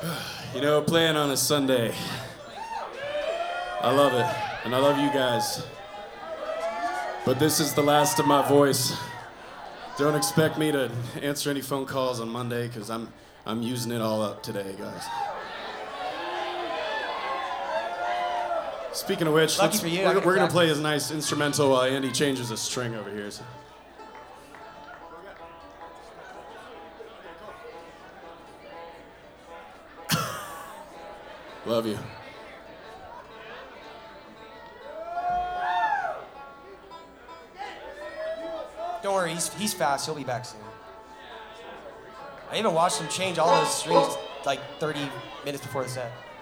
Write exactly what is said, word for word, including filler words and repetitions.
You know, playing on a Sunday, I love it, and I love you guys. But this is the last of my voice. Don't expect me to answer any phone calls on Monday, because I'm, I'm using it all up today, guys. Speaking of which, Lucky let's, for you, I we're, gotta we're gonna practice. play his nice instrumental while Andy changes a string over here. So. Love you. Don't worry, he's, he's fast. He'll be back soon. I even watched him change all those strings like thirty minutes before the set.